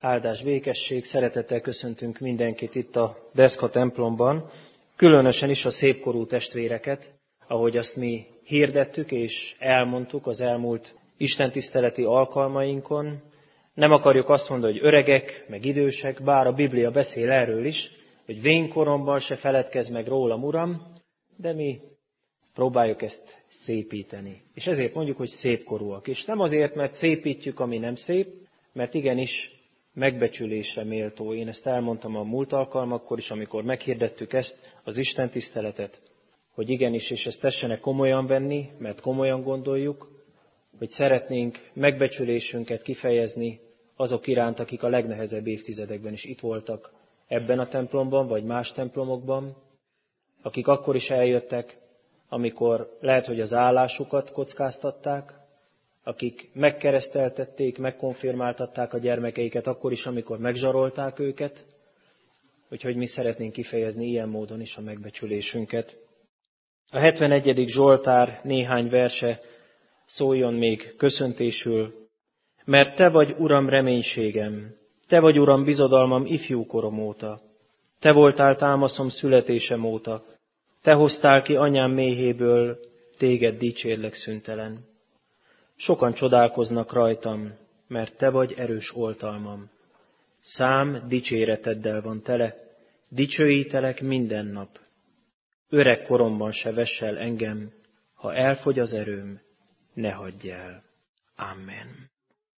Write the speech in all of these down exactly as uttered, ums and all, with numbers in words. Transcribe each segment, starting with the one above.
Áldás, békesség, szeretettel köszöntünk mindenkit itt a Deszka templomban, különösen is a szépkorú testvéreket, ahogy azt mi hirdettük és elmondtuk az elmúlt istentiszteleti alkalmainkon. Nem akarjuk azt mondani, hogy öregek, meg idősek, bár a Biblia beszél erről is, hogy vénkoromban se feledkezz meg rólam, Uram, de mi próbáljuk ezt szépíteni. És ezért mondjuk, hogy szépkorúak. És nem azért, mert szépítjük, ami nem szép, mert igenis megbecsülésre méltó. Én ezt elmondtam a múlt alkalmakkor is, amikor meghirdettük ezt, az istentiszteletet, hogy igenis, és ezt tessenek komolyan venni, mert komolyan gondoljuk, hogy szeretnénk megbecsülésünket kifejezni azok iránt, akik a legnehezebb évtizedekben is itt voltak ebben a templomban, vagy más templomokban, akik akkor is eljöttek, amikor lehet, hogy az állásukat kockáztatták, akik megkereszteltették, megkonfirmáltatták a gyermekeiket akkor is, amikor megzsarolták őket, úgyhogy mi szeretnénk kifejezni ilyen módon is a megbecsülésünket. A hetvenegyedik Zsoltár néhány verse szóljon még köszöntésül, mert Te vagy, Uram, reménységem, Te vagy, Uram, bizodalmam ifjúkorom óta, Te voltál támaszom születésem óta, Te hoztál ki anyám méhéből, Téged dicsérlek szüntelen. Sokan csodálkoznak rajtam, mert Te vagy erős oltalmam. Szám dicséreteddel van tele, dicsőítelek minden nap. Öreg koromban se vess el engem, ha elfogy az erőm, ne hagyj el. Amen.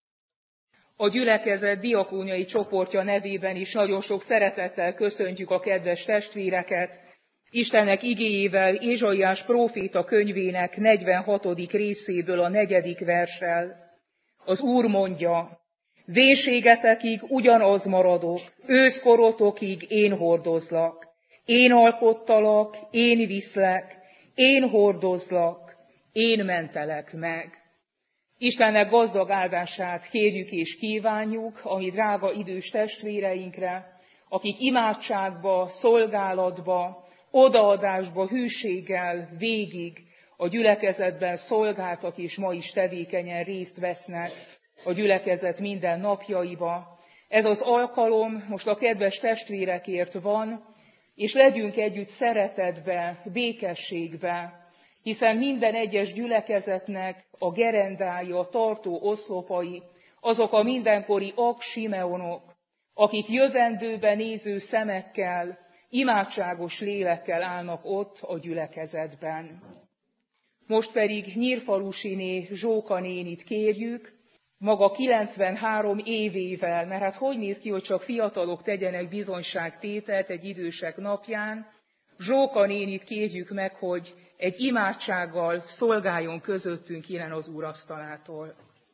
A gyülekezet diakóniai csoportja nevében is nagyon sok szeretettel köszöntjük a kedves testvéreket. Istennek igéjével Ézsaiás próféta könyvének negyvenhatodik részéből a negyedik verssel. Az Úr mondja, vénségetekig ugyanaz maradok, őszkorotokig én hordozlak. Én alkottalak, én viszlek, én hordozlak, én mentelek meg. Istennek gazdag áldását kérjük és kívánjuk a mi drága idős testvéreinkre, akik imádságba, szolgálatba, odaadásba, hűséggel végig a gyülekezetben szolgáltak, és ma is tevékenyen részt vesznek a gyülekezet minden napjaiba. Ez az alkalom most a kedves testvérekért van, és legyünk együtt szeretetbe, békességbe, hiszen minden egyes gyülekezetnek a gerendája, a tartó oszlopai, azok a mindenkori aksimeonok, akik jövendőbe néző szemekkel, imádságos lélekkel állnak ott a gyülekezetben. Most pedig Nyírfalusiné Zsóka nénit kérjük, maga kilencvenhárom évével, mert hát hogy néz ki, hogy csak fiatalok tegyenek bizonyságtételt egy idősek napján, Zsóka nénit kérjük meg, hogy egy imádsággal szolgáljon közöttünk innen az úrasztalától.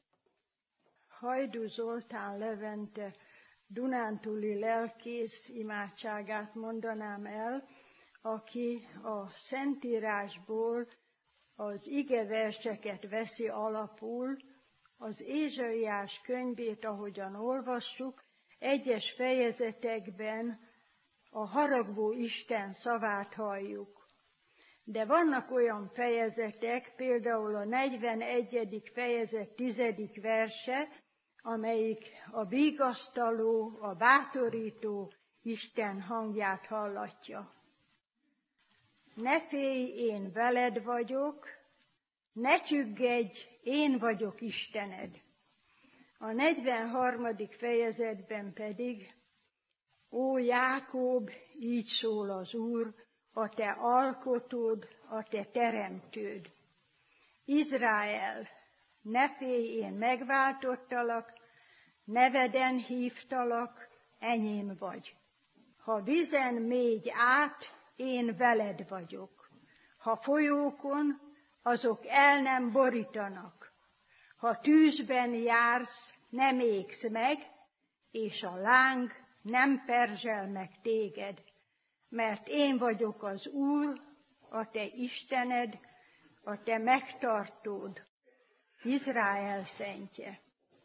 Hajdú Zoltán Levente dunántúli lelkész imádságát mondanám el, aki a Szentírásból az igeverseket veszi alapul, az Ézsaiás könyvét, ahogyan olvassuk, egyes fejezetekben a haragvó Isten szavát halljuk. De vannak olyan fejezetek, például a negyvenegyedik fejezet tizedik verse, amelyik a vigasztaló, a bátorító Isten hangját hallatja. Ne félj, én veled vagyok, ne csüggedj, én vagyok Istened. A negyvenharmadik fejezetben pedig, ó Jákob, így szól az Úr, a te alkotód, a te teremtőd. Izrael, ne félj, én megváltottalak, neveden hívtalak, enyém vagy. Ha vízen mégy át, én veled vagyok. Ha folyókon, azok el nem borítanak. Ha tűzben jársz, nem égsz meg, és a láng nem perzsel meg téged. Mert én vagyok az Úr, a te Istened, a te megtartód, Izrael szentje.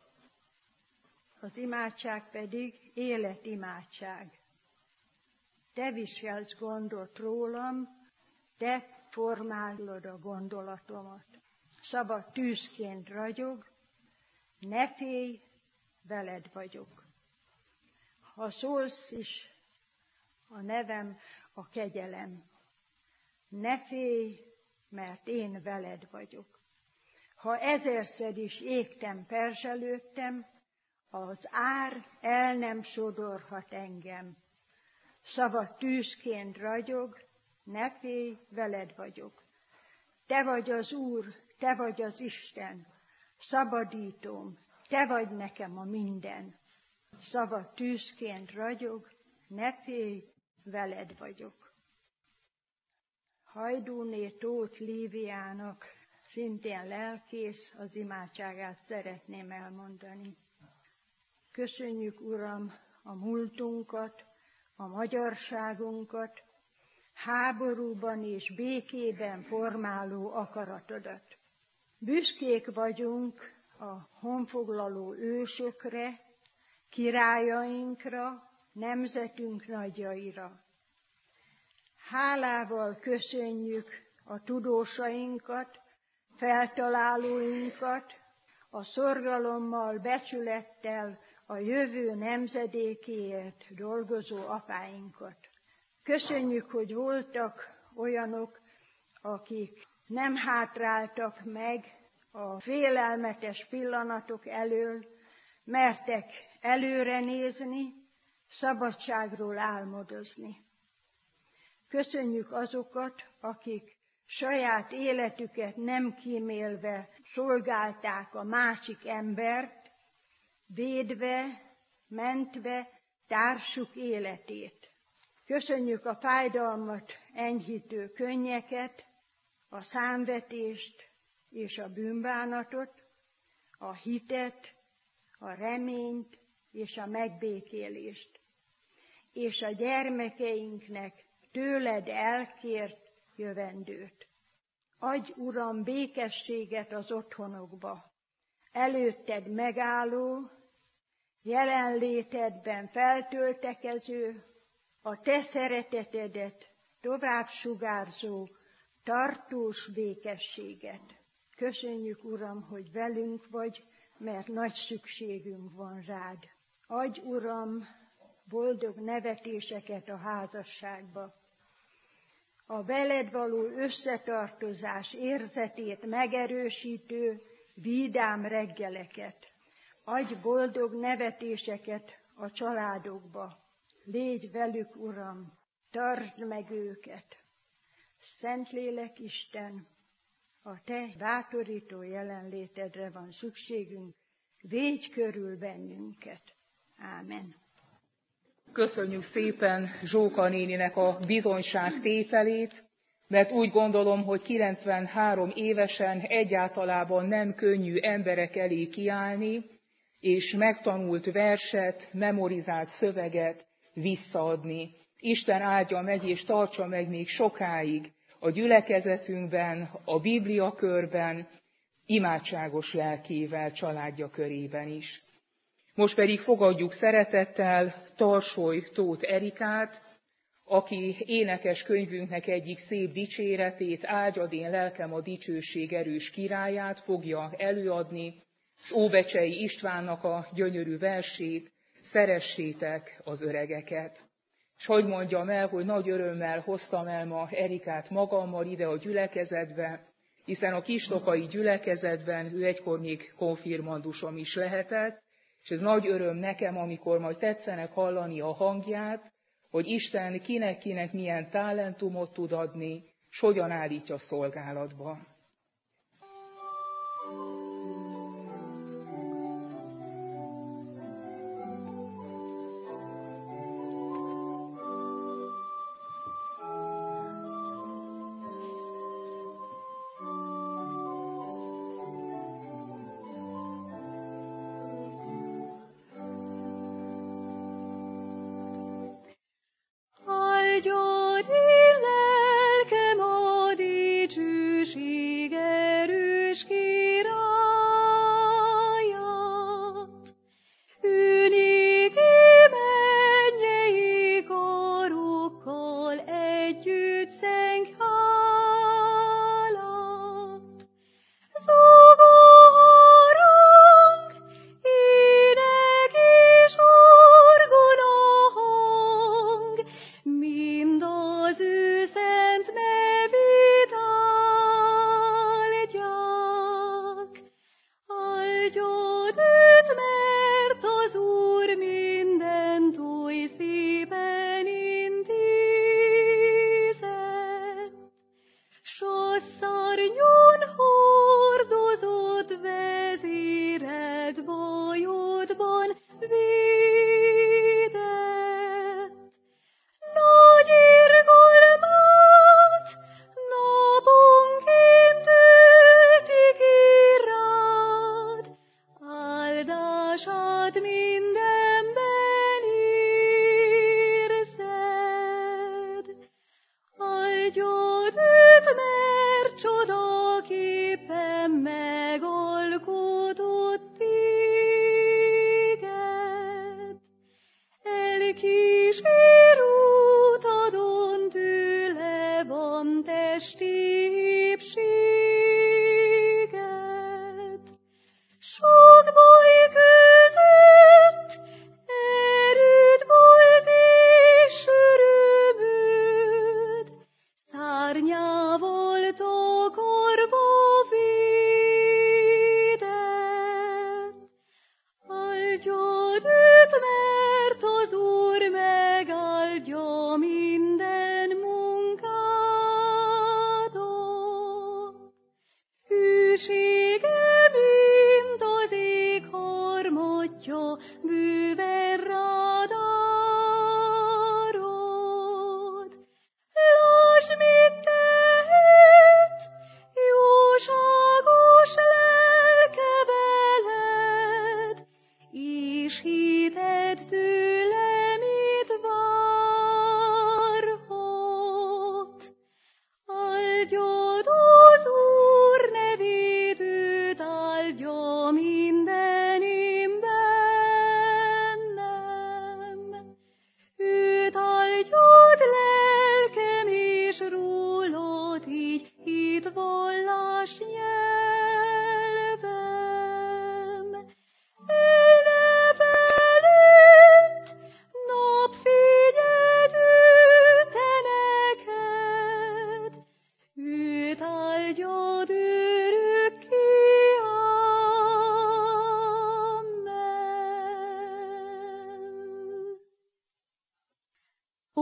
Az imádság pedig életimádság. Te viselsz gondot rólam, te formálod a gondolatomat. Szabad tűzként ragyog, ne félj, veled vagyok. ha szólsz is, a nevem a kegyelem. Ne félj, mert én veled vagyok. Ha ezerszer is égtem, perzselődtem, az ár el nem sodorhat engem. Szava tűzként ragyog, ne félj, veled vagyok. Te vagy az Úr, te vagy az Isten, szabadítóm, te vagy nekem a minden. Szava tűzként ragyog, ne félj, veled vagyok. Hajdúné Tóth Líviának, szintén lelkész, az imádságát szeretném elmondani. Köszönjük, Uram, a múltunkat, a magyarságunkat, háborúban és békében formáló akaratodat. Büszkék vagyunk a honfoglaló ősökre, királyainkra, nemzetünk nagyjaira. Hálával köszönjük a tudósainkat, feltalálóinkat, a szorgalommal, becsülettel a jövő nemzedékéért dolgozó apáinkat. Köszönjük, hogy voltak olyanok, akik nem hátráltak meg a félelmetes pillanatok elől, mertek előre nézni, szabadságról álmodozni. Köszönjük azokat, akik saját életüket nem kímélve szolgálták a másik embert, védve, mentve társuk életét. Köszönjük a fájdalmat enyhítő könnyeket, a számvetést és a bűnbánatot, a hitet, a reményt és a megbékélést, és a gyermekeinknek tőled elkért jövendőt. Adj, Uram, békességet az otthonokba, előtted megálló, jelenlétedben feltöltekező, a te szeretetedet tovább sugárzó, tartós békességet. Köszönjük, Uram, hogy velünk vagy, mert nagy szükségünk van rád. Adj, Uram, boldog nevetéseket a házasságba. A veled való összetartozás érzetét megerősítő, vidám reggeleket. Adj boldog nevetéseket a családokba. Légy velük, Uram, tartsd meg őket. Szentlélek Isten, a te bátorító jelenlétedre van szükségünk, védj körül bennünket. Ámen. Köszönjük szépen Zsóka néninek a bizonyságtételét, mert úgy gondolom, hogy kilencvenhárom évesen egyáltalában nem könnyű emberek elé kiállni, és megtanult verset, memorizált szöveget visszaadni. Isten áldja meg és tartsa meg még sokáig a gyülekezetünkben, a Bibliakörben, imádságos lelkével, családja körében is. Most pedig fogadjuk szeretettel Tarsoly Tóth Erikát, aki énekes könyvünknek egyik szép dicséretét, Áldjad én lelkem a dicsőség erős királyát fogja előadni, és Óbecsei Istvánnak a gyönyörű versét, Szeressétek az öregeket. És hogy mondjam el, hogy nagy örömmel hoztam el ma Erikát magammal ide a gyülekezetbe, hiszen a kistokai gyülekezetben ő egykor még konfirmandusom is lehetett, és ez nagy öröm nekem, amikor majd tetszenek hallani a hangját, hogy Isten kinek-kinek milyen talentumot tud adni, s hogyan állítja szolgálatba. Áldjad én lelkem a dicsőség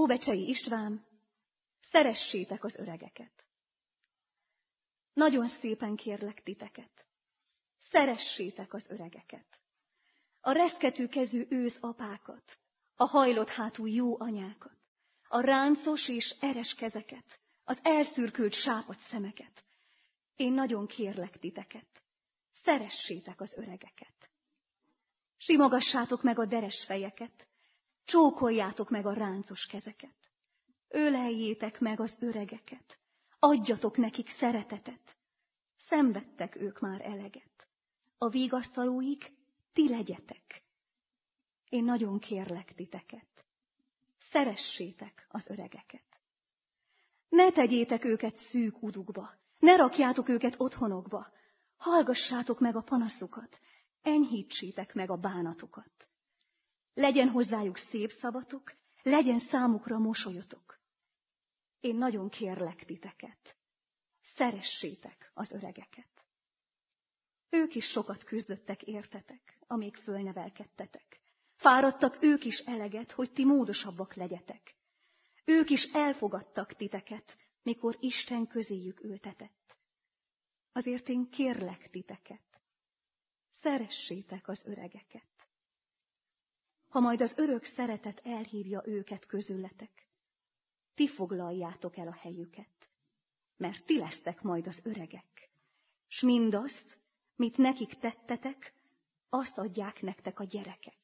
Óbecsei István, szeressétek az öregeket. Nagyon szépen kérlek titeket, szeressétek az öregeket. A reszkető kezű ősz apákat, a hajlott hátú jó anyákat, a ráncos és eres kezeket, az elszürkült sápadt szemeket. Én nagyon kérlek titeket, szeressétek az öregeket. Simogassátok meg a deres fejeket, csókoljátok meg a ráncos kezeket. Öleljétek meg az öregeket, adjatok nekik szeretetet. Szenvedtek ők már eleget. A vigasztalóik ti legyetek. Én nagyon kérlek titeket, szeressétek az öregeket. Ne tegyétek őket szűk udukba, ne rakjátok őket otthonokba, hallgassátok meg a panaszukat, enyhítsétek meg a bánatukat. Legyen hozzájuk szép szavatok, legyen számukra mosolyotok. Én nagyon kérlek titeket, szeressétek az öregeket. Ők is sokat küzdöttek értetek, amíg fölnevelkedtetek. Fáradtak ők is eleget, hogy ti módosabbak legyetek. Ők is elfogadtak titeket, mikor Isten közéjük ültetett. Azért én kérlek titeket, szeressétek az öregeket. Ha majd az örök szeretet elhívja őket közületek, ti foglaljátok el a helyüket, mert ti lesztek majd az öregek, s mindazt, mit nekik tettetek, azt adják nektek a gyerekek.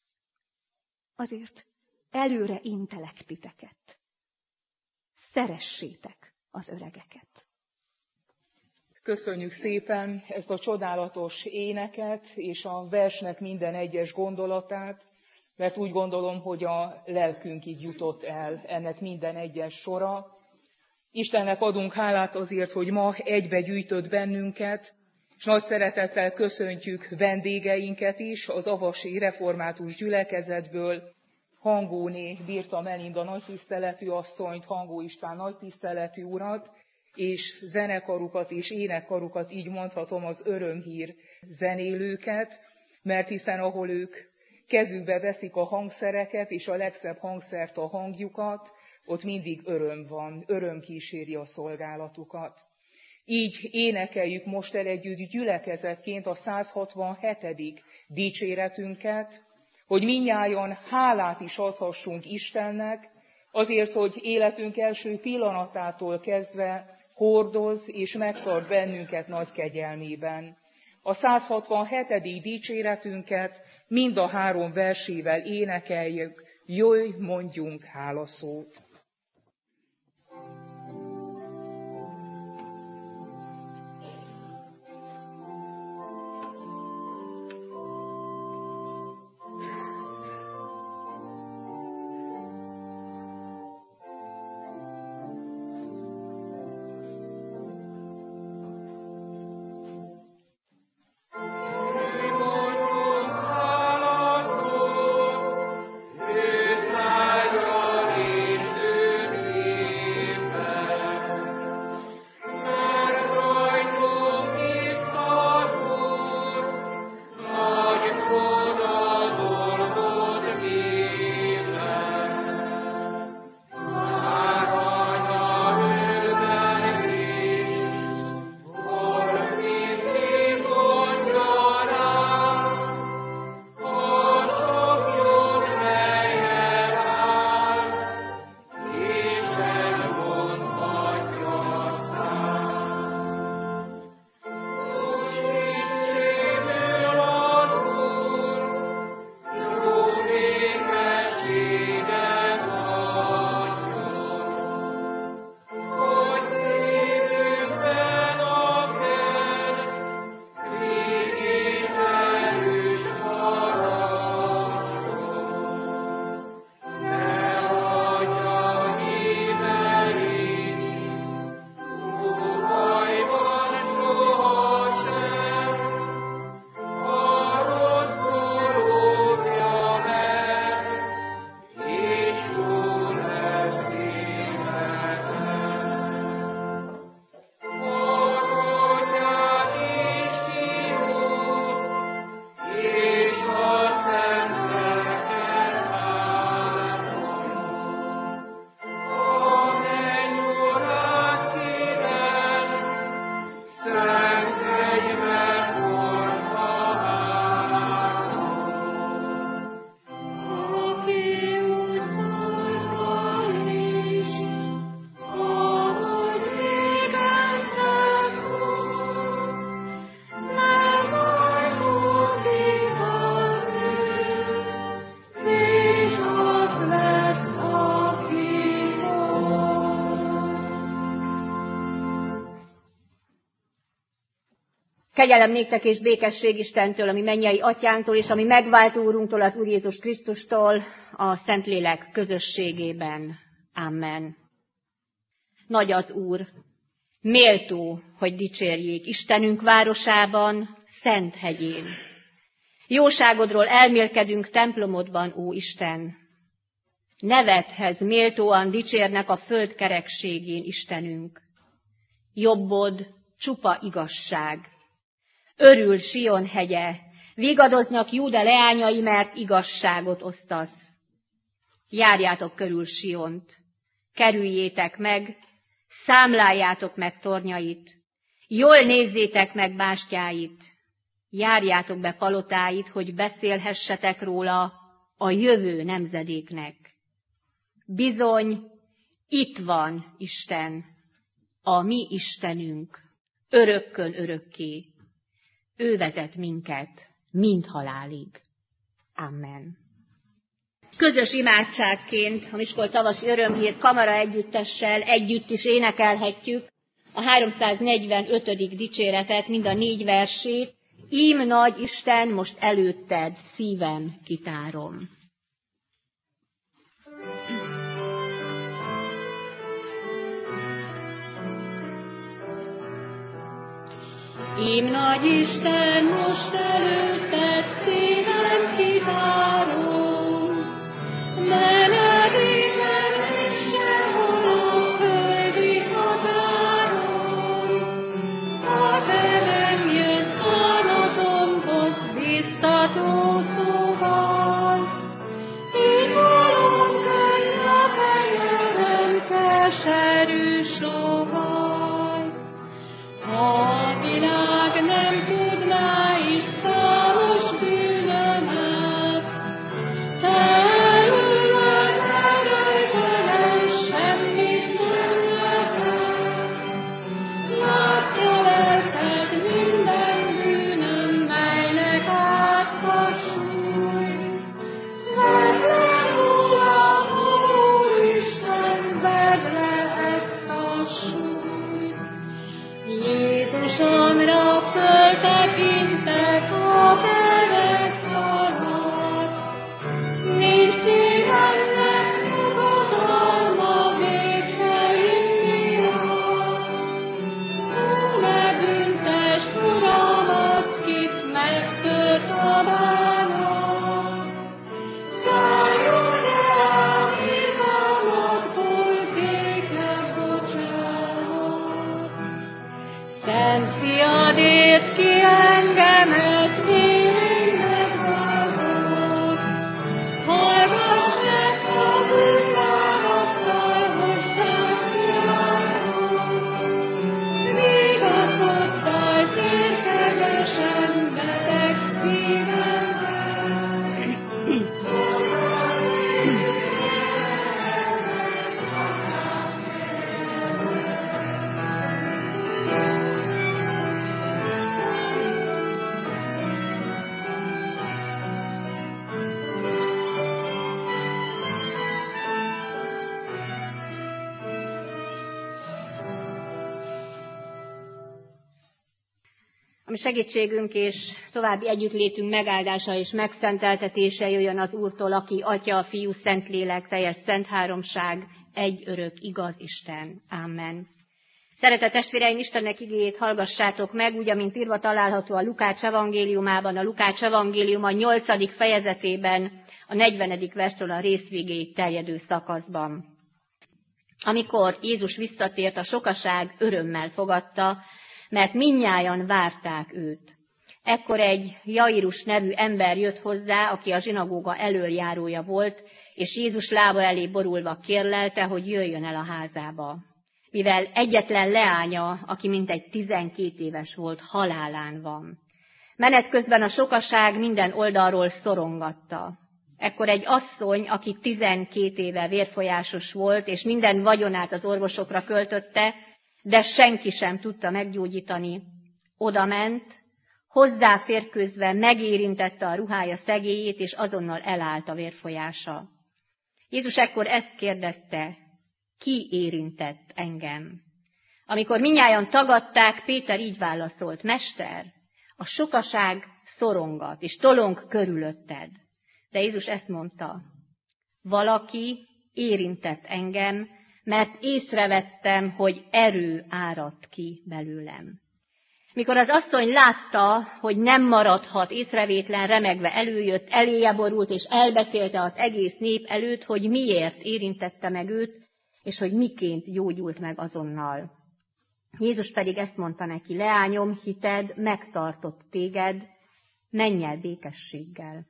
Azért előre intelek titeket, szeressétek az öregeket. Köszönjük szépen ezt a csodálatos éneket és a versnek minden egyes gondolatát, mert úgy gondolom, hogy a lelkünkig jutott el ennek minden egyes sora. Istennek adunk hálát azért, hogy ma egybe gyűjtött bennünket, és nagy szeretettel köszöntjük vendégeinket is az avasi református gyülekezetből. Hangóné Birta Melinda nagytiszteletű asszonyt, Hangó István nagytiszteletű urat, és zenekarukat és énekkarukat, így mondhatom, az örömhír zenélőket, mert hiszen ahol ők kezükbe veszik a hangszereket, és a legszebb hangszert, a hangjukat, ott mindig öröm van, öröm kíséri a szolgálatukat. Így énekeljük most el együtt gyülekezetként a száz hatvanhetedik dicséretünket, hogy mindnyájan hálát is adhassunk Istennek, azért, hogy életünk első pillanatától kezdve hordoz és megtart bennünket nagy kegyelmében. A száz hatvanhetedik dicséretünket mind a három versével énekeljük, jöjj, mondjunk hálaszót. Is Kegyelem néktek és békesség Istentől, ami mennyei atyánktól, és ami megváltó Úrunktól, az Úr Jézus Krisztustól, a Szentlélek közösségében. Amen. Nagy az Úr, méltó, hogy dicsérjék Istenünk városában, szent hegyén. Jóságodról elmélkedünk templomodban, ó Isten. Nevedhez méltóan dicsérnek a föld kerekségén, Istenünk. Jobbod csupa igazság. Örül Sion hegye, vigadoznak Júda leányai, mert igazságot osztasz. Járjátok körül Siont, kerüljétek meg, számláljátok meg tornyait, jól nézzétek meg bástyáit, járjátok be palotáit, hogy beszélhessetek róla a jövő nemzedéknek. Bizony, itt van Isten, a mi Istenünk, örökkön örökké. Ő vezet minket mind halálig. Amen. Közös imádságként a Miskolc Tavasi Örömhír kamara együttessel együtt is énekelhetjük a háromszáznegyvenötödik dicséretet, mind a négy versét. Ím nagy Isten, most előtted szívem kitárom. Ím nagy Isten, most előtted szívem kitárom, menedékem nincs sehol a földi határon. A te nem jött állatomhoz biztató szóval, itt valód könny a fenyelem keserű sohaj. A világ nem tudná is számos bűnömet, te elülöd erőtelen, semmit sem lehet. Látja lelked minden bűnöm, melynek átva súly. Vedd le róla, Úristen, vedd le ezt a súlyt. Jézusomra föltekintek a kereszт alatt, nincs szívemnek nyugodalma vétkeim miatt. Ó, ne büntesd, Uram, akit megtört a bánat, szálljon rám irgalmadból béke, bocsánat. Szent fiadért ki engemet végig megváltod, hallgass meg a bűnbánattal, hozzám kiáltod. Vigasztottál térkegesen beteg szívemben. Ami segítségünk és további együttlétünk megáldása és megszenteltetése jöjjön az Úrtól, aki Atya, Fiú, Szentlélek, teljes szent háromság, egy örök, igaz Isten. Amen. Szeretett testvéreim, Istennek igéjét hallgassátok meg, úgy, amint írva található a Lukács evangéliumában, a Lukács evangélium a nyolcadik fejezetében, a negyvenedik verstől a részvégéig terjedő szakaszban. Amikor Jézus visszatért, a sokaság örömmel fogadta, mert mindnyájan várták őt. Ekkor egy Jairus nevű ember jött hozzá, aki a zsinagóga elöljárója volt, és Jézus lába elé borulva kérlelte, hogy jöjjön el a házába. Mivel egyetlen leánya, aki mintegy tizenkét éves volt, halálán van. Menet közben a sokaság minden oldalról szorongatta. Ekkor egy asszony, aki tizenkét éve vérfolyásos volt, és minden vagyonát az orvosokra költötte, de senki sem tudta meggyógyítani, odament, hozzáférkőzve megérintette a ruhája szegélyét, és azonnal elállt a vérfolyása. Jézus ekkor ezt kérdezte, ki érintett engem? Amikor mindnyájan tagadták, Péter így válaszolt, Mester, A sokaság szorongat, és tolong körülötted. De Jézus ezt mondta, valaki érintett engem, mert észrevettem, hogy erő áradt ki belőlem. Mikor az asszony látta, hogy nem maradhat észrevétlen, remegve előjött, eléje borult, és elbeszélte az egész nép előtt, hogy miért érintette meg őt, és hogy miként gyógyult meg azonnal. Jézus pedig ezt mondta neki, leányom, hited megtartott téged, menj el békességgel.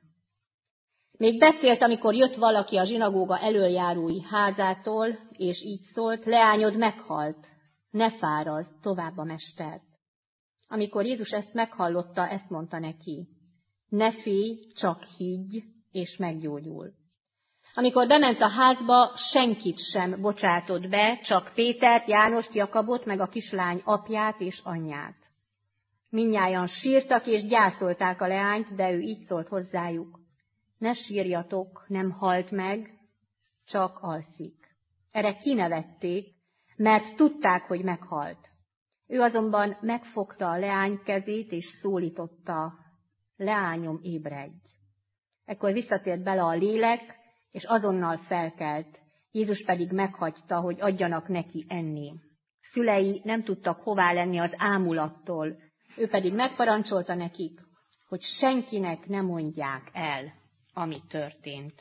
Még beszélt, amikor jött valaki a zsinagóga elöljárói házától, és így szólt, leányod meghalt, ne fárazd tovább a mestert. Amikor Jézus ezt meghallotta, ezt mondta neki, ne félj, csak higgy, és meggyógyul. Amikor bement a házba, senkit sem bocsátott be, csak Pétert, Jánost, Jakabot, meg a kislány apját és anyját. Mindnyájan sírtak és gyászolták a leányt, de ő így szólt hozzájuk, ne sírjatok, nem halt meg, csak alszik. Erre kinevették, mert tudták, hogy meghalt. Ő azonban megfogta a leány kezét, és szólította, leányom, ébredj. Ekkor visszatért bele a lélek, és azonnal felkelt. Jézus pedig meghagyta, hogy adjanak neki enni. Szülei nem tudtak hová lenni az ámulattól. Ő pedig megparancsolta nekik, hogy senkinek ne mondják el, ami történt.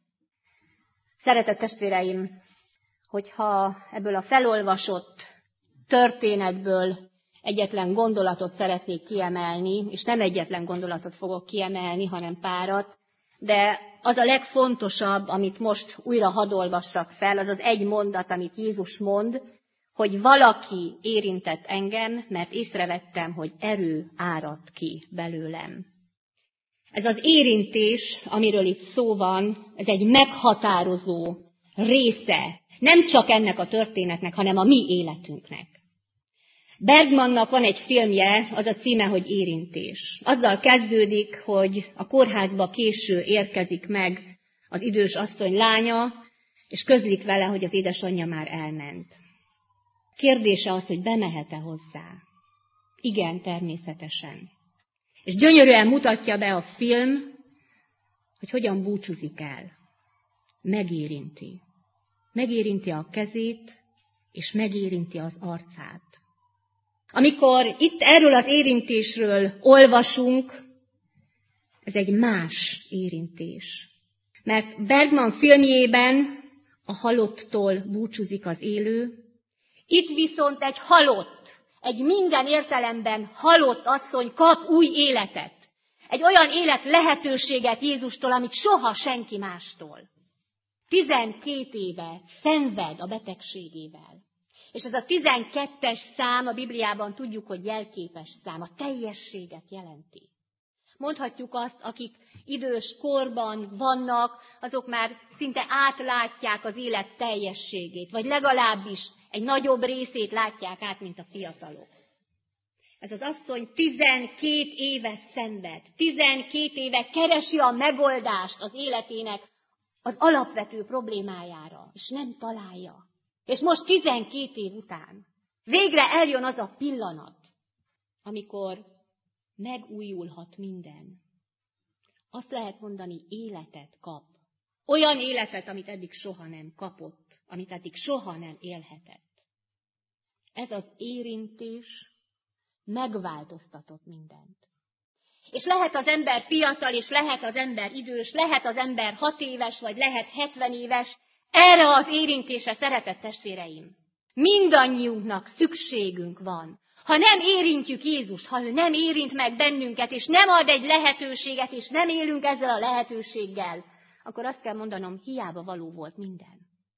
Szeretett testvéreim, hogyha ebből a felolvasott történetből egyetlen gondolatot szeretnék kiemelni, és nem egyetlen gondolatot fogok kiemelni, hanem párat, de az a legfontosabb, amit most újra hadd olvassak fel, az az egy mondat, amit Jézus mond, hogy valaki érintett engem, mert észrevettem, hogy erő áradt ki belőlem. Ez az érintés, amiről itt szó van, ez egy meghatározó része, nem csak ennek a történetnek, hanem a mi életünknek. Bergmannak van egy filmje, az a címe, hogy Érintés. Azzal kezdődik, hogy a kórházba késő érkezik meg az idős asszony lánya, és közlik vele, hogy az édesanyja már elment. Kérdése az, hogy bemehet-e hozzá. Igen, természetesen. És gyönyörűen mutatja be a film, hogy hogyan búcsúzik el. Megérinti. Megérinti a kezét, és megérinti az arcát. Amikor itt erről az érintésről olvasunk, ez egy más érintés. Mert Bergman filmjében a halottól búcsúzik az élő, itt viszont egy halott, egy minden értelemben halott asszony kap új életet. Egy olyan élet lehetőséget Jézustól, amit soha senki mástól. Tizenkét éve szenved a betegségével. És ez a tizenkettes szám a Bibliában tudjuk, hogy jelképes szám, a teljességet jelenti. Mondhatjuk azt, akik idős korban vannak, azok már szinte átlátják az élet teljességét, vagy legalábbis egy nagyobb részét látják át, mint a fiatalok. Ez az asszony tizenkét éve szenved, tizenkét éve keresi a megoldást az életének az alapvető problémájára, és nem találja. És most tizenkét év után végre eljön az a pillanat, amikor megújulhat minden. Azt lehet mondani, életet kap. Olyan életet, amit eddig soha nem kapott, amit eddig soha nem élhetett. Ez az érintés megváltoztatott mindent. És lehet az ember fiatal, és lehet az ember idős, lehet az ember hat éves, vagy lehet hetven éves. Erre az érintésre, szeretett testvéreim, mindannyiunknak szükségünk van. Ha nem érintjük Jézust, ha ő nem érint meg bennünket, és nem ad egy lehetőséget, és nem élünk ezzel a lehetőséggel, akkor azt kell mondanom, hiába való volt minden.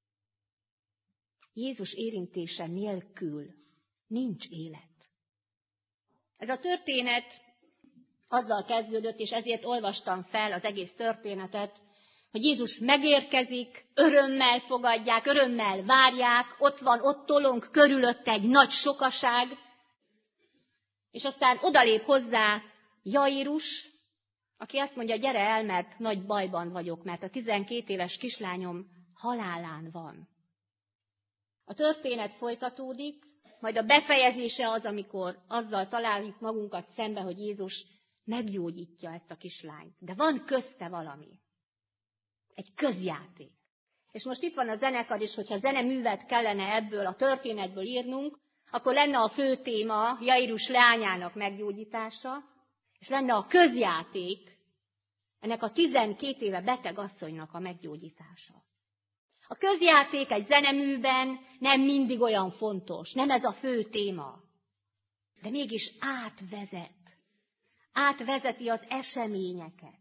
Jézus érintése nélkül nincs élet. Ez a történet azzal kezdődött, és ezért olvastam fel az egész történetet, hogy Jézus megérkezik, örömmel fogadják, örömmel várják, ott van, ott tolong körülött egy nagy sokaság, és aztán odalép hozzá Jairus, aki azt mondja, gyere el, mert nagy bajban vagyok, mert a tizenkét éves kislányom halálán van. A történet folytatódik, majd a befejezése az, amikor azzal találjuk magunkat szembe, hogy Jézus meggyógyítja ezt a kislányt. De van közte valami. Egy közjáték. És most itt van a zenekar, és hogyha zeneművet kellene ebből a történetből írnunk, akkor lenne a fő téma Jairus leányának meggyógyítása, és lenne a közjáték, ennek a tizenkét éve beteg asszonynak a meggyógyítása. A közjáték egy zeneműben nem mindig olyan fontos, nem ez a fő téma, de mégis átvezet. Átvezeti az eseményeket.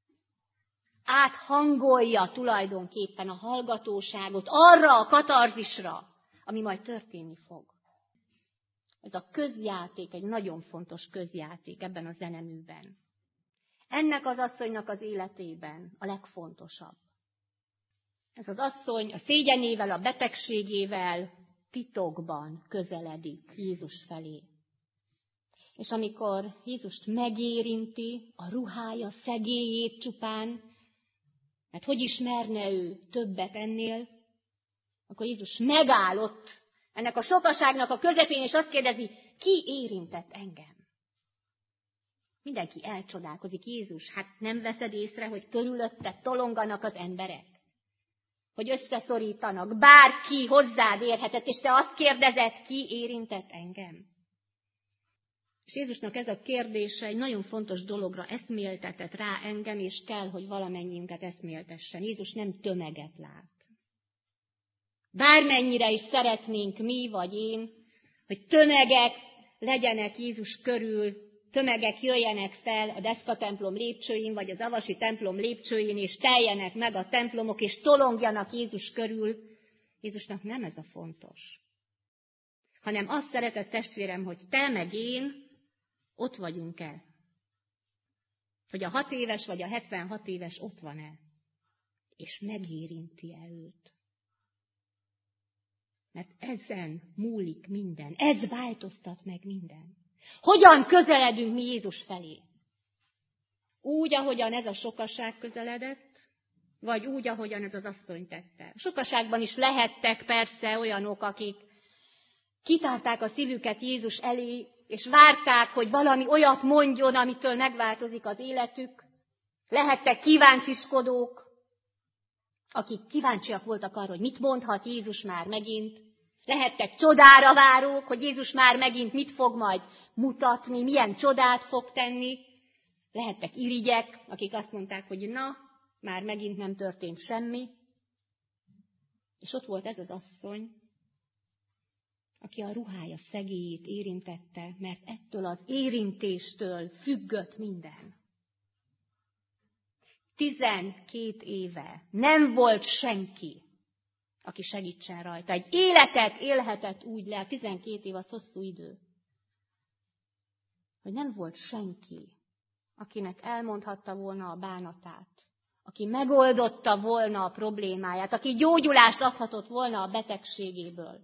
Áthangolja tulajdonképpen a hallgatóságot arra a katarzisra, ami majd történni fog. Ez a közjáték egy nagyon fontos közjáték ebben a zeneműben. Ennek az asszonynak az életében a legfontosabb. Ez az asszony a szégyenével, a betegségével titokban közeledik Jézus felé. És amikor Jézust megérinti a ruhája szegélyét csupán, mert hogy ismerne ő többet ennél, akkor Jézus megállott ennek a sokaságnak a közepén, és azt kérdezi, ki érintett engem? Mindenki elcsodálkozik, Jézus, hát nem veszed észre, hogy körülötte tolonganak az emberek? Hogy összeszorítanak, bárki hozzád érhetett, és te azt kérdezed, ki érintett engem? És Jézusnak ez a kérdése egy nagyon fontos dologra eszméltetett rá engem, és kell, hogy valamennyiünket eszméltessen. Jézus nem tömeget lát. Bármennyire is szeretnénk mi vagy én, hogy tömegek legyenek Jézus körül, tömegek jöjjenek fel a Deszka templom lépcsőin, vagy az Avasi templom lépcsőin, és teljenek meg a templomok, és tolongjanak Jézus körül. Jézusnak nem ez a fontos. Hanem azt szeretett testvérem, hogy te meg én ott vagyunk-e. Hogy a hat éves vagy a hetvenhat éves ott van-e. És megérinti-e őt. Mert ezen múlik minden. Ez változtat meg minden. Hogyan közeledünk mi Jézus felé? Úgy, ahogyan ez a sokaság közeledett, vagy úgy, ahogyan ez az asszony tette. A sokaságban is lehettek persze olyanok, akik kitárták a szívüket Jézus elé, és várták, hogy valami olyat mondjon, amitől megváltozik az életük. Lehettek kíváncsiskodók, akik kíváncsiak voltak arra, hogy mit mondhat Jézus már megint. Lehettek csodára várók, hogy Jézus már megint mit fog majd mutatni, milyen csodát fog tenni. Lehettek irigyek, akik azt mondták, hogy na, már megint nem történt semmi. És ott volt ez az asszony, aki a ruhája szegélyét érintette, mert ettől az érintéstől függött minden. Tizenkét éve nem volt senki, aki segítsen rajta. Egy életet élhetett úgy le, tizenkét év az hosszú idő, hogy nem volt senki, akinek elmondhatta volna a bánatát, aki megoldotta volna a problémáját, aki gyógyulást adhatott volna a betegségéből.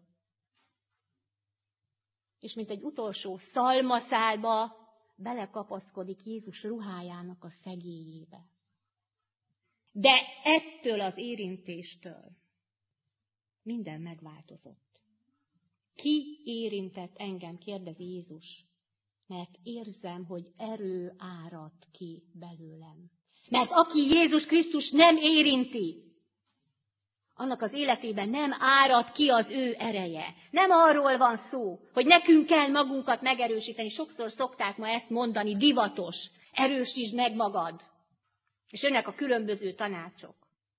És mint egy utolsó szalmaszálba belekapaszkodik Jézus ruhájának a szegélyébe. De ettől az érintéstől minden megváltozott. Ki érintett engem, kérdezi Jézus, mert érzem, hogy erő árad ki belőlem. Mert aki Jézus Krisztus nem érinti, annak az életében nem árad ki az ő ereje. Nem arról van szó, hogy nekünk kell magunkat megerősíteni. Sokszor szokták ma ezt mondani, divatos, erősítsd meg magad. És jönnek a különböző tanácsok.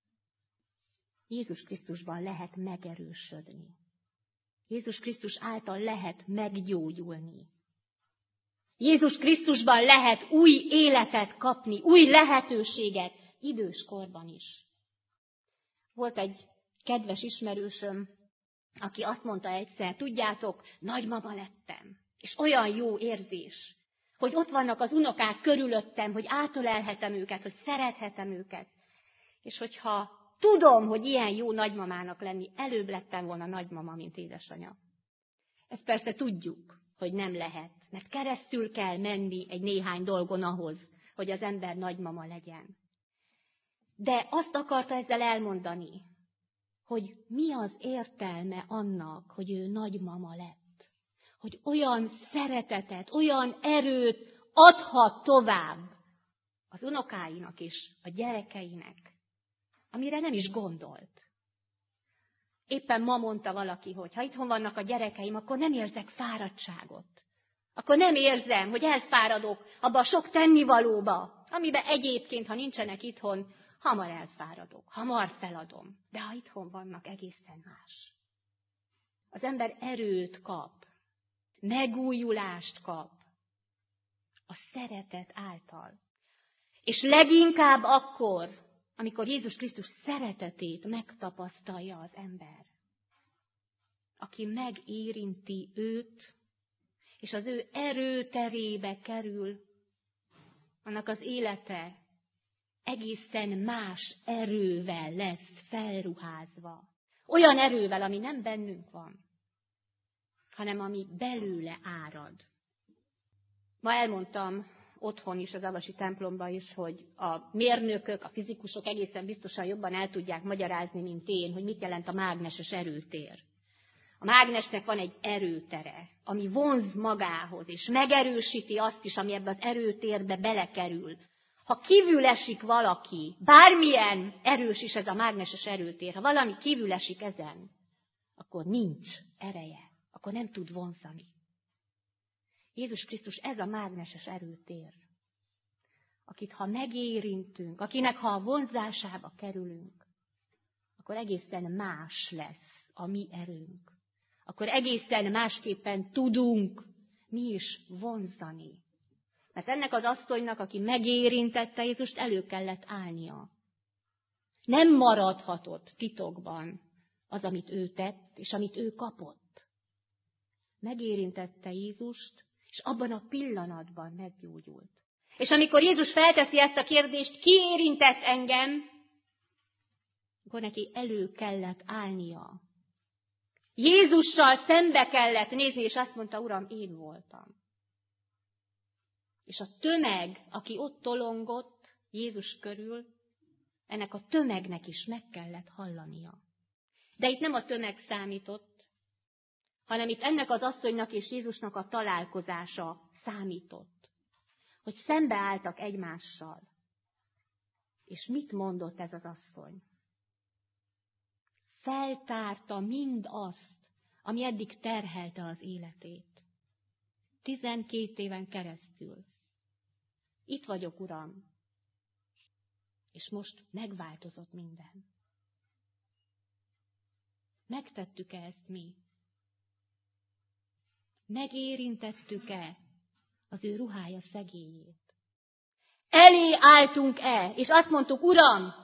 Jézus Krisztusban lehet megerősödni. Jézus Krisztus által lehet meggyógyulni. Jézus Krisztusban lehet új életet kapni, új lehetőséget időskorban is. Volt egy kedves ismerősöm, aki azt mondta egyszer, tudjátok, nagymama lettem, és olyan jó érzés, hogy ott vannak az unokák körülöttem, hogy átölelhetem őket, hogy szerethetem őket, és hogyha tudom, hogy ilyen jó nagymamának lenni, előbb lettem volna nagymama, mint édesanya. Ezt persze tudjuk, hogy nem lehet, mert keresztül kell menni egy néhány dolgon ahhoz, hogy az ember nagymama legyen. De azt akarta ezzel elmondani, hogy mi az értelme annak, hogy ő nagymama lett. hogy olyan szeretetet, olyan erőt adhat tovább az unokáinak és a gyerekeinek, amire nem is gondolt. Éppen ma mondta valaki, hogy ha itthon vannak a gyerekeim, akkor nem érzek fáradtságot. Akkor nem érzem, hogy elfáradok abba a sok tennivalóba, amiben egyébként, ha nincsenek itthon, hamar elfáradok, hamar feladom. De ha itthon vannak, egészen más. Az ember erőt kap, megújulást kap a szeretet által. És leginkább akkor, amikor Jézus Krisztus szeretetét megtapasztalja az ember, aki megérinti őt, és az ő erőterébe kerül, annak az élete egészen más erővel lesz felruházva. Olyan erővel, ami nem bennünk van, hanem ami belőle árad. Ma elmondtam otthon is, az avasi templomban is, hogy a mérnökök, a fizikusok egészen biztosan jobban el tudják magyarázni, mint én, hogy mit jelent a mágneses erőtér. A mágnesnek van egy erőtere, ami vonz magához, és megerősíti azt is, ami ebbe az erőtérbe belekerül. Ha kívül esik valaki, bármilyen erős is ez a mágneses erőtér, ha valami kívül esik ezen, akkor nincs ereje, akkor nem tud vonzani. Jézus Krisztus ez a mágneses erőtér, akit ha megérintünk, akinek ha a vonzásába kerülünk, akkor egészen más lesz a mi erőnk. Akkor egészen másképpen tudunk mi is vonzani. Mert ennek az asszonynak, aki megérintette Jézust, elő kellett állnia. Nem maradhatott titokban az, amit ő tett, és amit ő kapott. Megérintette Jézust, és abban a pillanatban meggyógyult. És amikor Jézus felteszi ezt a kérdést, ki érintett engem, akkor neki elő kellett állnia. Jézussal szembe kellett nézni, és azt mondta, Uram, én voltam. És a tömeg, aki ott tolongott Jézus körül, ennek a tömegnek is meg kellett hallania. De itt nem a tömeg számított, hanem itt ennek az asszonynak és Jézusnak a találkozása számított. Hogy szembeálltak egymással. És mit mondott ez az asszony? Feltárta mindazt, ami eddig terhelte az életét. Tizenkét éven keresztül. Itt vagyok, Uram. És most megváltozott minden. Megtettük-e ezt mi? Megérintettük-e az ő ruhája szegélyét? Elé álltunk-e, és azt mondtuk, Uram,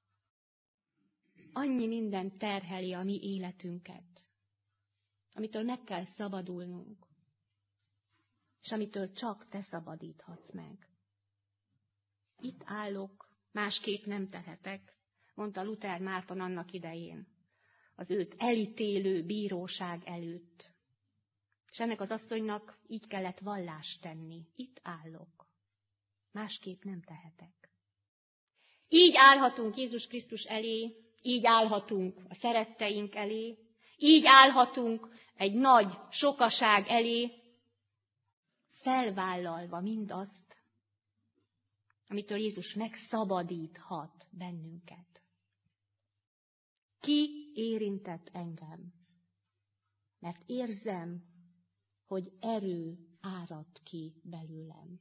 annyi minden terheli a mi életünket, amitől meg kell szabadulnunk, és amitől csak te szabadíthatsz meg. Itt állok, másképp nem tehetek, mondta Luther Márton annak idején, az őt elítélő bíróság előtt. És ennek az asszonynak így kellett vallást tenni. Itt állok. Másképp nem tehetek. Így állhatunk Jézus Krisztus elé, így állhatunk a szeretteink elé, így állhatunk egy nagy sokaság elé, felvállalva mindazt, amitől Jézus megszabadíthat bennünket. Ki érintett engem? Mert érzem, hogy erő árad ki belőlem.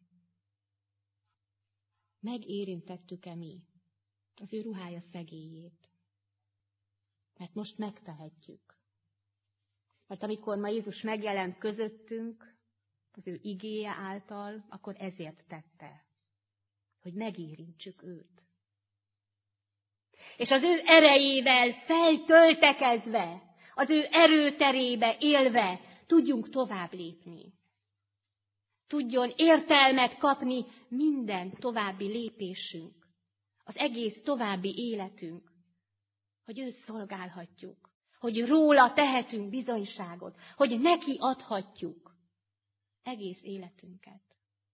Megérintettük-e mi az ő ruhája szegélyét? Mert most megtehetjük. Mert amikor ma Jézus megjelent közöttünk, az ő igéje által, akkor ezért tette, hogy megérintsük őt. És az ő erejével feltöltekezve, az ő erőterébe élve tudjunk tovább lépni. Tudjon értelmet kapni minden további lépésünk, az egész további életünk, hogy őt szolgálhatjuk, hogy róla tehetünk bizonyságot, hogy neki adhatjuk egész életünket.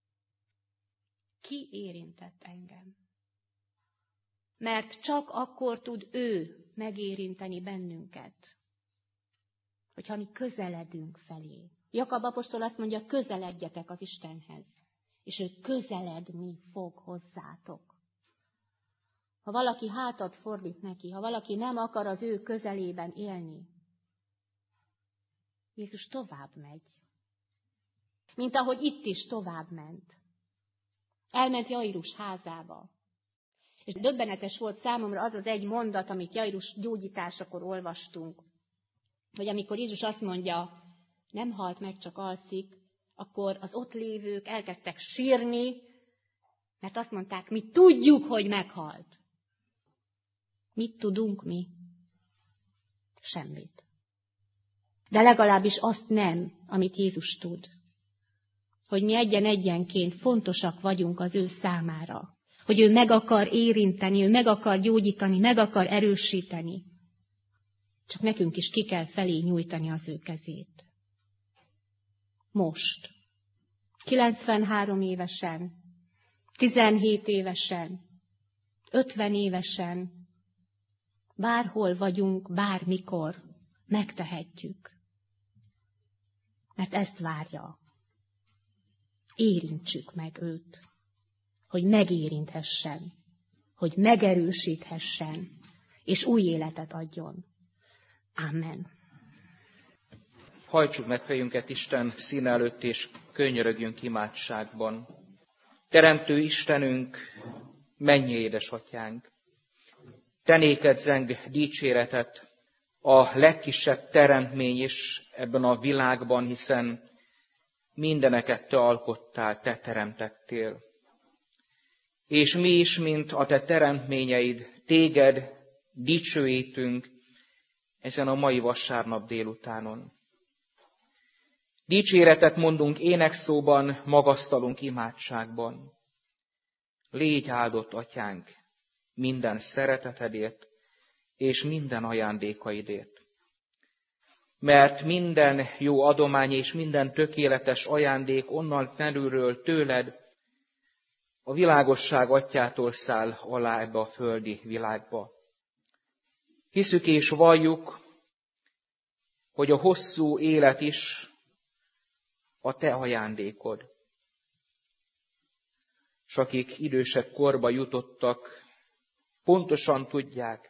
Ki érintett engem? Mert csak akkor tud ő megérinteni bennünket, hogyha mi közeledünk felé. Jakab apostol azt mondja, közeledjetek az Istenhez, és ő közeledni fog hozzátok. Ha valaki hátat fordít neki, ha valaki nem akar az ő közelében élni, Jézus tovább megy. Mint ahogy itt is tovább ment. Elment Jairus házába. És döbbenetes volt számomra az az egy mondat, amit Jairus gyógyításakor olvastunk, hogy amikor Jézus azt mondja, nem halt meg, csak alszik, akkor az ott lévők elkezdtek sírni, mert azt mondták, mi tudjuk, hogy meghalt. Mit tudunk mi? Semmit. De legalábbis azt nem, amit Jézus tud. Hogy mi egyen-egyenként fontosak vagyunk az ő számára. Hogy ő meg akar érinteni, ő meg akar gyógyítani, meg akar erősíteni. Csak nekünk is ki kell felé nyújtani az ő kezét. Most. kilencvenhárom évesen, tizenhét évesen, ötven évesen, bárhol vagyunk, bármikor, megtehetjük. Mert ezt várja. Érintsük meg őt, hogy megérinthessen, hogy megerősíthessen, és új életet adjon. Amen. Hajtsuk meg fejünket Isten színe előtt, és könyörögjünk imádságban. Teremtő Istenünk, mennyei édesatyánk, te néked zeng dicséretet a legkisebb teremtmény is ebben a világban, hiszen mindeneket te alkottál, te teremtettél. És mi is, mint a te teremtményeid, téged dicsőítünk ezen a mai vasárnap délutánon. Dicséretet mondunk énekszóban, magasztalunk imádságban. Légy áldott, atyánk, minden szeretetedért és minden ajándékaidért. Mert minden jó adomány és minden tökéletes ajándék onnan felülről tőled, a világosság atyától száll alá ebbe a földi világba. Hiszük és valljuk, hogy a hosszú élet is a te ajándékod. S akik idősebb korba jutottak, pontosan tudják,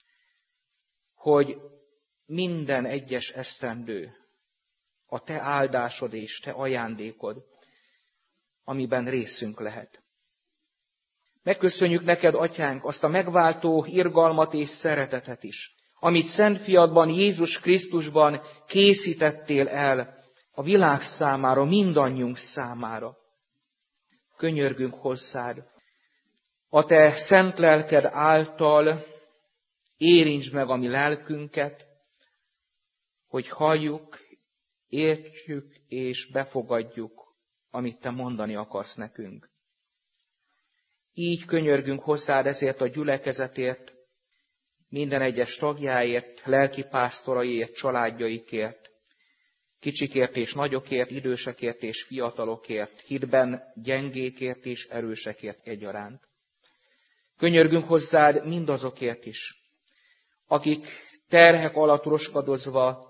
hogy minden egyes esztendő a te áldásod és te ajándékod, amiben részünk lehet. Megköszönjük neked, atyánk, azt a megváltó irgalmat és szeretetet is, amit Szent Fiadban, Jézus Krisztusban készítettél el a világ számára, mindannyiunk számára. Könyörgünk hozzád. A te szent lelked által érintsd meg a mi lelkünket, hogy halljuk, értjük és befogadjuk, amit te mondani akarsz nekünk. Így könyörgünk hozzád ezért a gyülekezetért, minden egyes tagjáért, lelkipásztoraiért, családjaikért, kicsikért és nagyokért, idősekért és fiatalokért, hitben gyengékért és erősekért egyaránt. Könyörgünk hozzád mindazokért is, akik terhek alatt roskadozva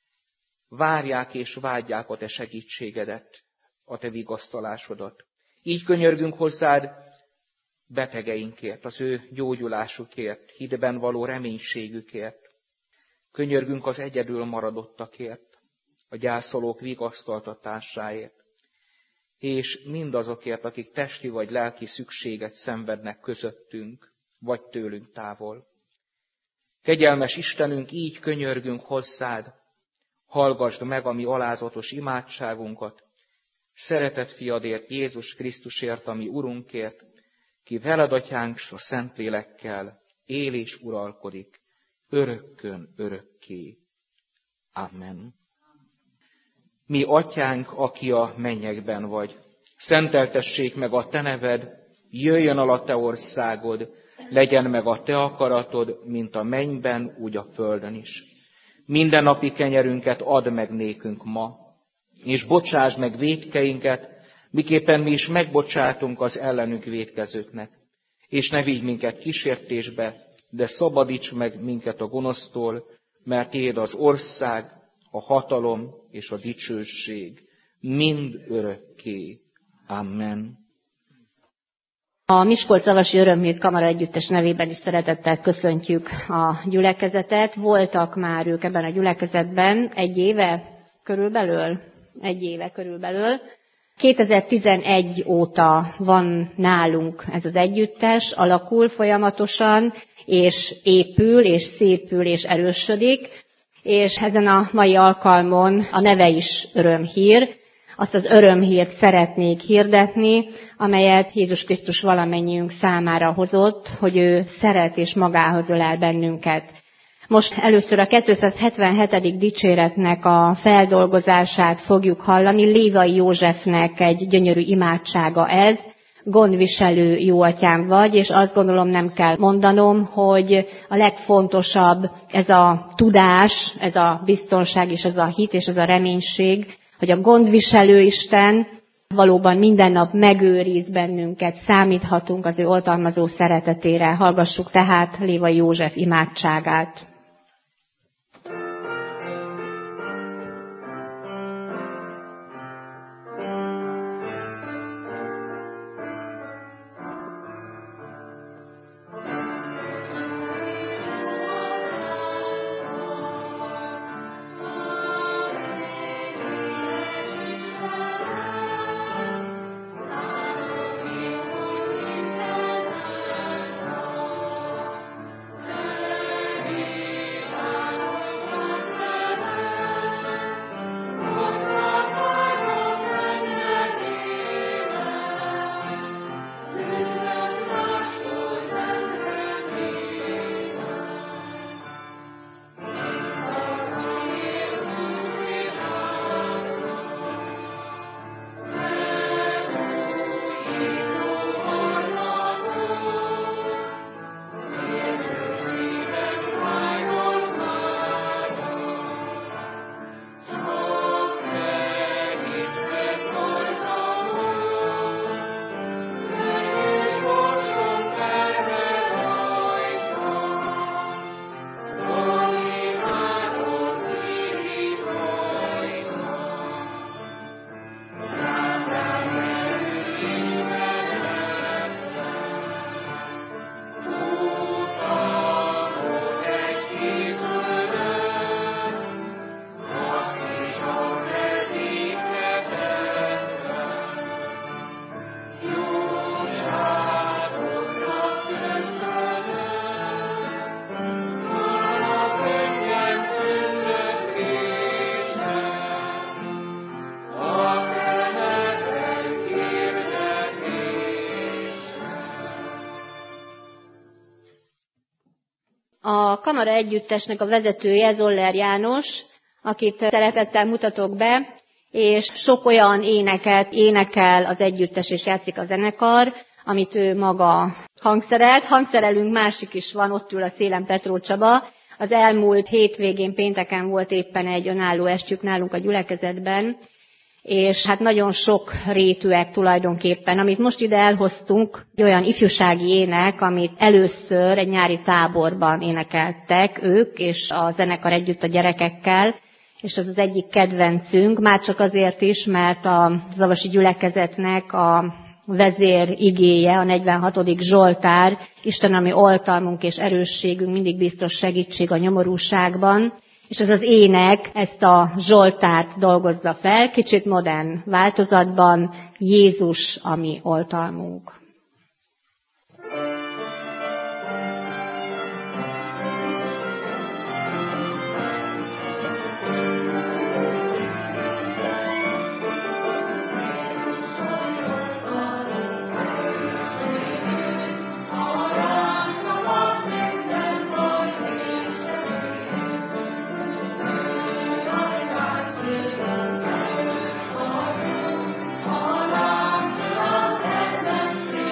várják és vágyják a te segítségedet, a te vigasztalásodat. Így könyörgünk hozzád betegeinkért, az ő gyógyulásukért, hitben való reménységükért. Könyörgünk az egyedül maradottakért, a gyászolók vigasztaltatásáért, és mindazokért, akik testi vagy lelki szükséget szenvednek közöttünk, vagy tőlünk távol. Kegyelmes Istenünk, így könyörgünk hozzád, hallgasd meg a mi alázatos imádságunkat, szeretett fiadért, Jézus Krisztusért, a mi Urunkért, ki veled, atyánk, s a Szentlélekkel él és uralkodik, örökkön örökké. Amen. Mi, atyánk, aki a mennyekben vagy, szenteltessék meg a te neved, jöjjön el a te országod, legyen meg a te akaratod, mint a mennyben, úgy a földön is. Mindennapi kenyerünket add meg nékünk ma, és bocsásd meg vétkeinket, miképpen mi is megbocsátunk az ellenünk vétkezőknek. És ne vigy minket kísértésbe, de szabadíts meg minket a gonosztól, mert tiéd az ország, a hatalom és a dicsőség mind örökké. Amen. A Miskolc-Avasi Örömhír Kamara Együttes nevében is szeretettel köszöntjük a gyülekezetet. Voltak már ők ebben a gyülekezetben egy éve körülbelül, egy éve körülbelül. kétezer-tizenegy óta van nálunk ez az együttes, alakul folyamatosan, és épül, és szépül, és erősödik, és ezen a mai alkalmon a neve is örömhír. Azt az örömhírt szeretnék hirdetni, amelyet Jézus Krisztus valamennyiünk számára hozott, hogy ő szeret és magához ölel bennünket. Most először a kétszázhetvenhetedik dicséretnek a feldolgozását fogjuk hallani. Lévai Józsefnek egy gyönyörű imádsága ez. Gondviselő jó atyám vagy, és azt gondolom nem kell mondanom, hogy a legfontosabb ez a tudás, ez a biztonság és ez a hit és ez a reménység, hogy a gondviselő Isten valóban minden nap megőriz bennünket, számíthatunk az ő oltalmazó szeretetére. Hallgassuk tehát Lévai József imádságát. A Kamara Együttesnek a vezetője Zoller János, akit szeretettel mutatok be, és sok olyan éneket énekel az együttes és játszik a zenekar, amit ő maga hangszerelt. Hangszerelünk másik is van, ott ül a szélen Petró Csaba. Az elmúlt hétvégén pénteken volt éppen egy önálló estjük nálunk a gyülekezetben, és hát nagyon sok rétűek tulajdonképpen. Amit most ide elhoztunk, olyan ifjúsági ének, amit először egy nyári táborban énekeltek ők, és a zenekar együtt a gyerekekkel, és ez az egyik kedvencünk, már csak azért is, mert a zavasi gyülekezetnek a vezér igéje, a negyvenhatodik Zsoltár, Isten, ami oltalmunk és erősségünk, mindig biztos segítség a nyomorúságban, és ez az ének ezt a Zsoltárt dolgozza fel, kicsit modern változatban, Jézus, ami oltalmunk. Amen.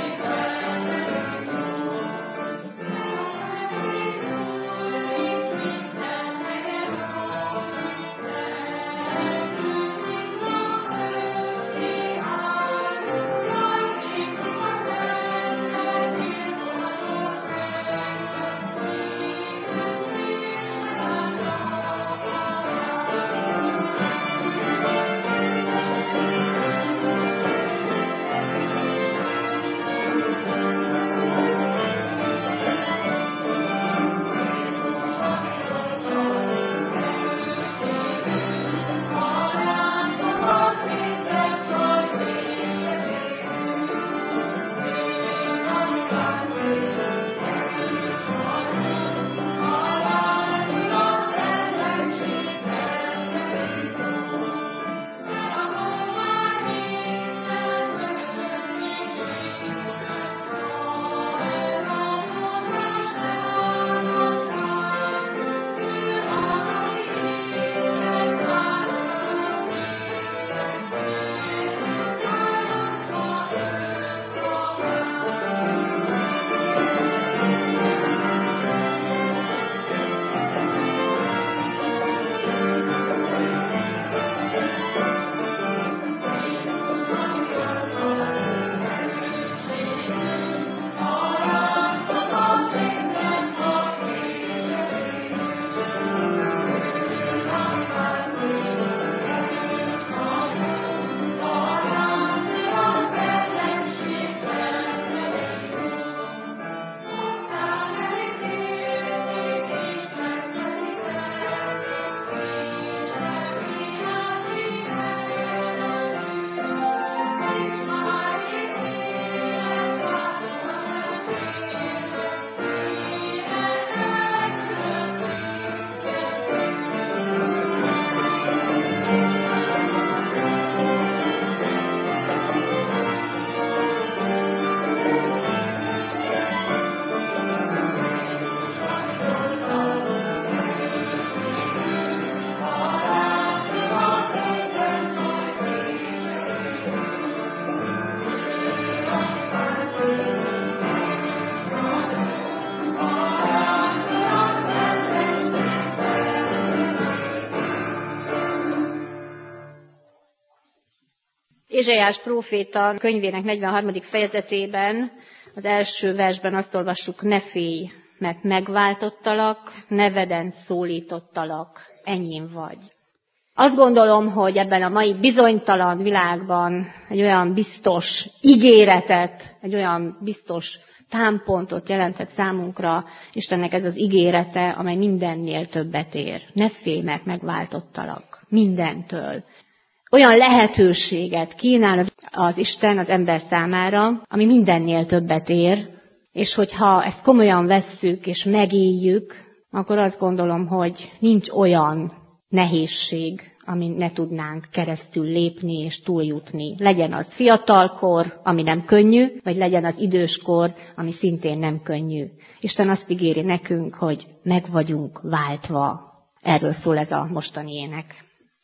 Ézsaiás próféta könyvének negyvenharmadik fejezetében, az első versben azt olvassuk: ne félj, mert megváltottalak, neveden szólítottalak, enyém vagy. Azt gondolom, hogy ebben a mai bizonytalan világban egy olyan biztos ígéretet, egy olyan biztos támpontot jelentett számunkra Istennek ez az ígérete, amely mindennél többet ér. Ne félj, mert megváltottalak mindentől. Olyan lehetőséget kínál az Isten az ember számára, ami mindennél többet ér, és hogyha ezt komolyan vesszük és megéljük, akkor azt gondolom, hogy nincs olyan nehézség, amin ne tudnánk keresztül lépni és túljutni. Legyen az fiatalkor, ami nem könnyű, vagy legyen az időskor, ami szintén nem könnyű. Isten azt ígéri nekünk, hogy meg vagyunk váltva. Erről szól ez a mostani ének.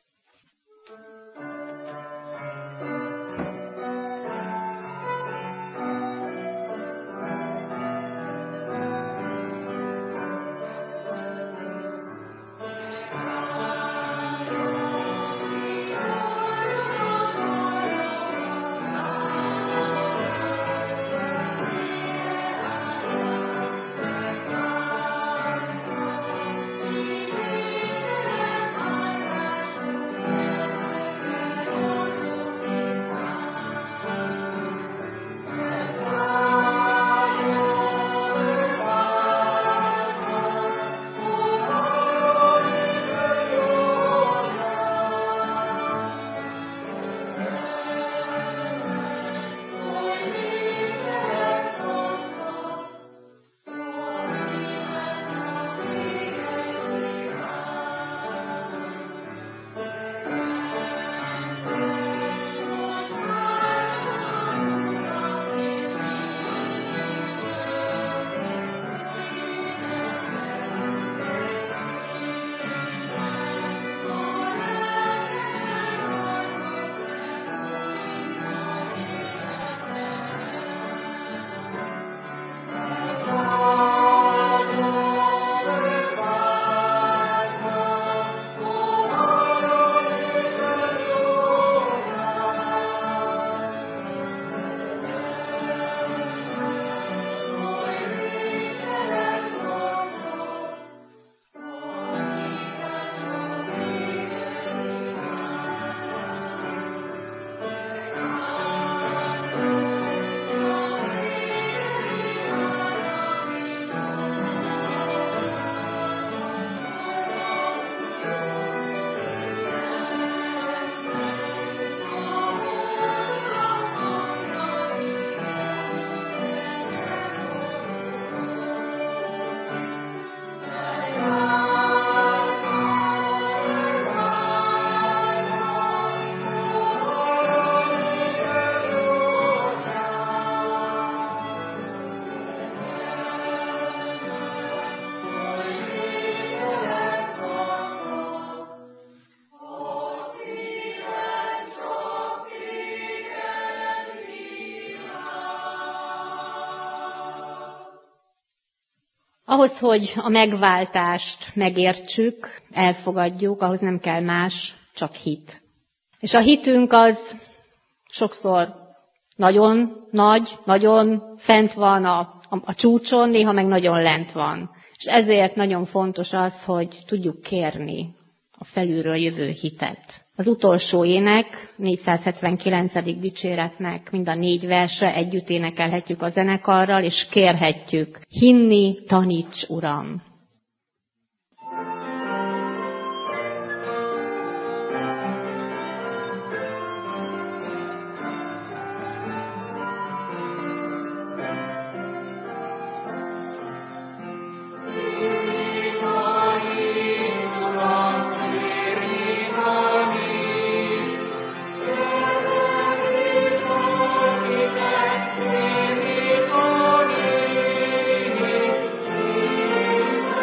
Ahhoz, hogy a megváltást megértsük, elfogadjuk, ahhoz nem kell más, csak hit. És a hitünk az sokszor nagyon nagy, nagyon fent van a, a, a csúcson, néha meg nagyon lent van. És ezért nagyon fontos az, hogy tudjuk kérni a felülről jövő hitet. Az utolsó ének, négyszázhetvenkilencedik dicséretnek mind a négy verse együtt énekelhetjük a zenekarral, és kérhetjük: hinni taníts, Uram! Thank you.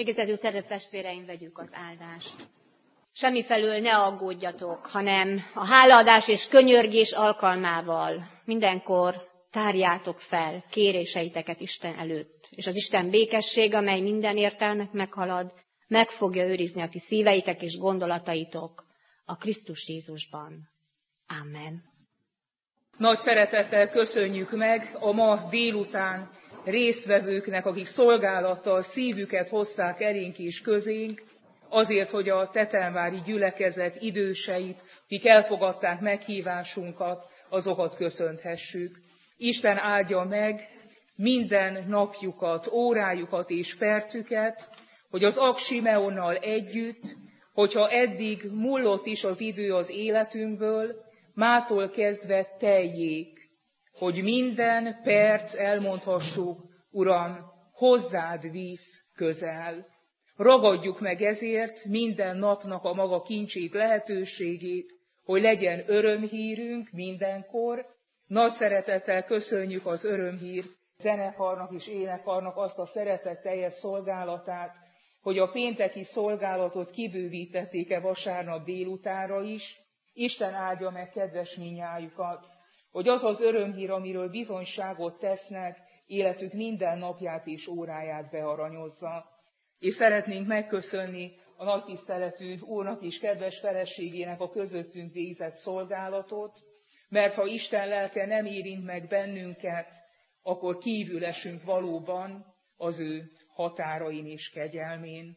Végezetül, szeretett testvéreim, vegyük az áldást. Semmifelől ne aggódjatok, hanem a hálaadás és könyörgés alkalmával mindenkor tárjátok fel kéréseiteket Isten előtt. És az Isten békesség, amely minden értelmet meghalad, meg fogja őrizni a ti szíveitek és gondolataitok a Krisztus Jézusban. Amen. Nagy szeretettel köszönjük meg a ma délután résztvevőknek, akik szolgálattal szívüket hozták elénk és közénk, azért, hogy a tetelvári gyülekezet időseit, akik elfogadták meghívásunkat, azokat köszönthessük. Isten áldja meg minden napjukat, órájukat és percüket, hogy az Ak Simeonnal együtt, hogyha eddig mullott is az idő az életünkből, mától kezdve teljék, hogy minden perc elmondhassuk, Uram, hozzád visz közel. Ragadjuk meg ezért minden napnak a maga kincsét, lehetőségét, hogy legyen örömhírünk mindenkor. Nagy szeretettel köszönjük az örömhír zenekarnak és énekarnak azt a szeretetteljes szolgálatát, hogy a pénteki szolgálatot kibővítették-e vasárnap délutánra is. Isten áldja meg kedves minnyájukat, hogy az az örömhír, amiről bizonyságot tesznek, életük minden napját és óráját bearanyozza. És szeretnénk megköszönni a nagy tiszteletű úrnak és kedves feleségének a közöttünk végzett szolgálatot, mert ha Isten lelke nem érint meg bennünket, akkor kívül esünk valóban az ő határain és kegyelmén.